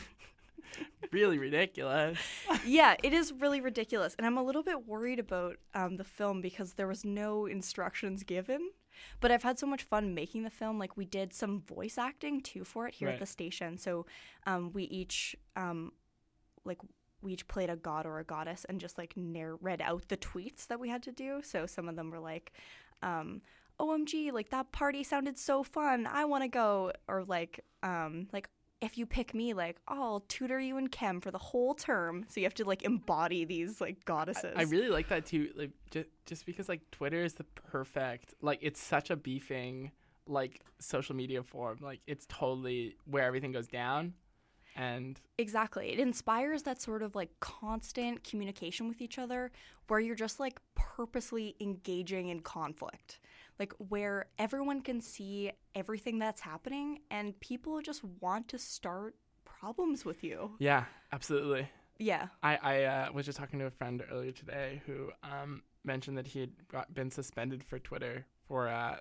really ridiculous. Yeah, it is really ridiculous. And I'm a little bit worried about um, the film because there was no instructions given. But I've had so much fun making the film. Like, we did some voice acting, too, for it here Right. at the station. So um, we each, um, like, we each played a god or a goddess and just, like, narr- read out the tweets that we had to do. So some of them were like, um, O M G, like, that party sounded so fun. I want to go. Or, like, um, like, if you pick me, like, oh, I'll tutor you in chem for the whole term. So you have to, like, embody these, like, goddesses. I, I really like that, too, like, just, just because, like, Twitter is the perfect, like, it's such a beefing, like, social media form. Like, it's totally where everything goes down. And exactly. It inspires that sort of, like, constant communication with each other where you're just, like, purposely engaging in conflict. Like, where everyone can see everything that's happening and people just want to start problems with you. Yeah, absolutely. Yeah. I, I uh, was just talking to a friend earlier today who um, mentioned that he had got, been suspended for Twitter for uh,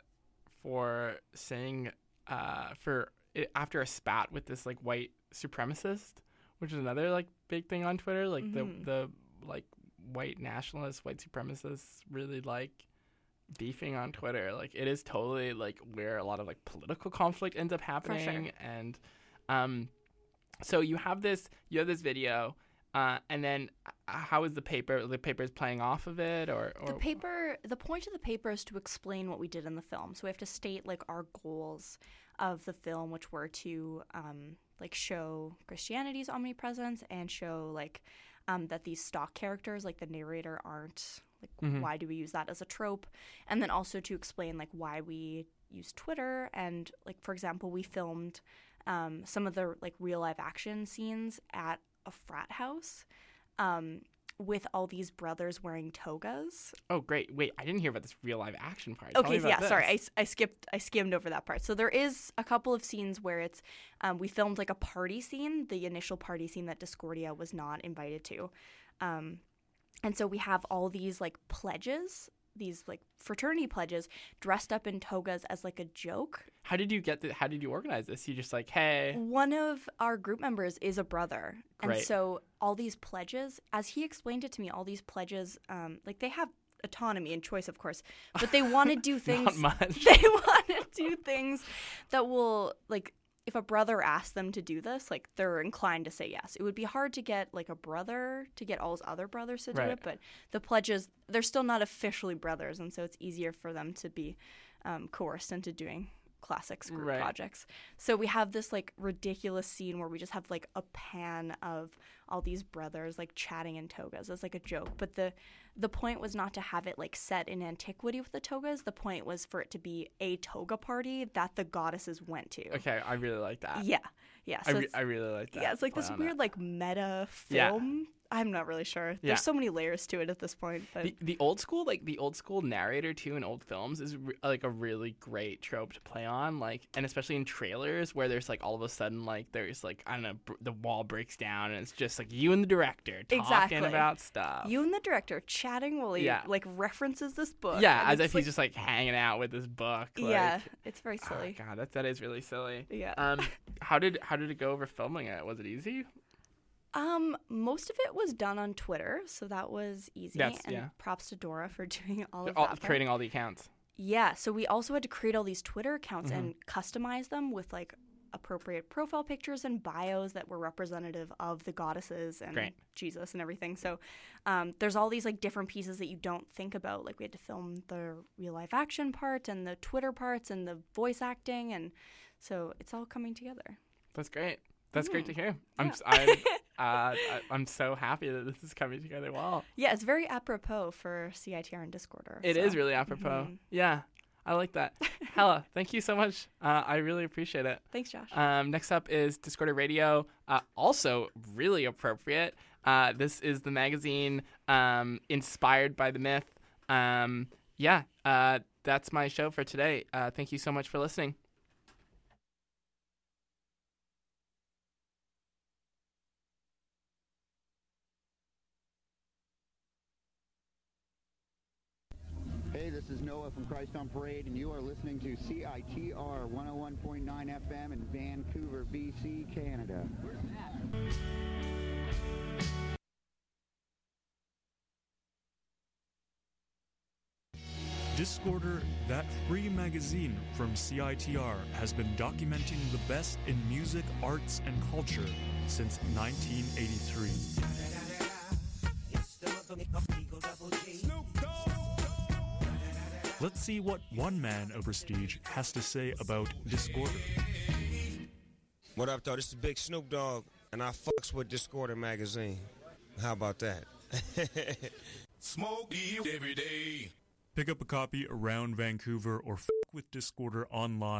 for saying uh, for it, after a spat with this like white supremacist, which is another like big thing on Twitter. Like Mm-hmm. the the like white nationalists, white supremacists really like beefing on Twitter. Like it is totally like where a lot of like political conflict ends up happening. For sure. And um, so you have this you have this video. Uh, and then uh, how is the paper? The paper is playing off of it, or, or the paper. The point of the paper is to explain what we did in the film. So we have to state like our goals of the film, which were to um, like show Christianity's omnipresence and show like um, that these stock characters, like the narrator, aren't like Mhm. why do we use that as a trope, and then also to explain like why we use Twitter and like for example, we filmed um, some of the like real live action scenes at a frat house um, with all these brothers wearing togas. Oh, great! Wait, I didn't hear about this real live action part. Tell Okay, me so about yeah, sorry, I, this. s- I skipped, I skimmed over that part. So there is a couple of scenes where it's, um, we filmed like a party scene, the initial party scene that Discordia was not invited to, um, and so we have all these like pledges, these like fraternity pledges, dressed up in togas as like a joke. How did you get the? How did you organize this? You just like, hey, One of our group members is a brother. And Great. so all these pledges, as he explained it to me, all these pledges, um, like they have autonomy and choice, of course, but they want to do things. Not much. They want to do things that will, like, if a brother asks them to do this, like, they're inclined to say yes. It would be hard to get, like, a brother to get all his other brothers to do Right. it, but the pledges, they're still not officially brothers, and so it's easier for them to be um, coerced into doing classics group Right. projects. So we have this like ridiculous scene where we just have like a pan of all these brothers like chatting in togas as like a joke. But the the point was not to have it like set in antiquity with the togas. The point was for it to be a toga party that the goddesses went to. okay, I really like that. Yeah. Yeah. I, So re- it's, I really like that. yeah, it's like play this on weird it. like meta Yeah. film I'm not really sure. Yeah. There's so many layers to it at this point. But The, the old school, like the old school narrator too in old films is re- like a really great trope to play on, like, and especially in trailers where there's like all of a sudden like there's like I don't know br- the wall breaks down and it's just like you and the director talking Exactly. about stuff. You and the director chatting while he Yeah. like references this book. Yeah, and as it's, if like, he's just like hanging out with this book. Like, yeah, it's very oh, silly. God, that that is really silly. Yeah. Um, how did how did it go over filming it? Was it easy? Um, most of it was done on Twitter, so that was easy. That's- and yeah. props to Dora for doing all of All, that. part. creating all the accounts. Yeah, so we also had to create all these Twitter accounts Mhm. and customize them with like appropriate profile pictures and bios that were representative of the goddesses and Great. Jesus and everything. So um, there's all these like different pieces that you don't think about. Like we had to film the real life action part and the Twitter parts and the voice acting, and so it's all coming together. That's great. That's great to Mm. hear. I'm Yeah. s- I'm, uh, I- I'm so happy that this is coming together well. Yeah, it's very apropos for C I T R and Discorder. It so. is really apropos. Mhm. Yeah, I like that. Hella, thank you so much. Uh, I really appreciate it. Thanks, Josh. Um, next up is Discorder Radio. Uh, also really appropriate. Uh, this is the magazine um, inspired by the myth. Um, yeah, uh, that's my show for today. Uh, thank you so much for listening. Hey, this is Noah from Christ on Parade, and you are listening to C I T R one oh one point nine F M in Vancouver, B C, Canada. Discorder, that free magazine from C I T R, has been documenting the best in music, arts, and culture since nineteen eighty-three. Let's see what one man of prestige has to say about Discorder. What up, though? This is Big Snoop Dogg, and I fucks with Discorder magazine. How about that? Smoke every day. Pick up a copy around Vancouver or f*** with Discorder online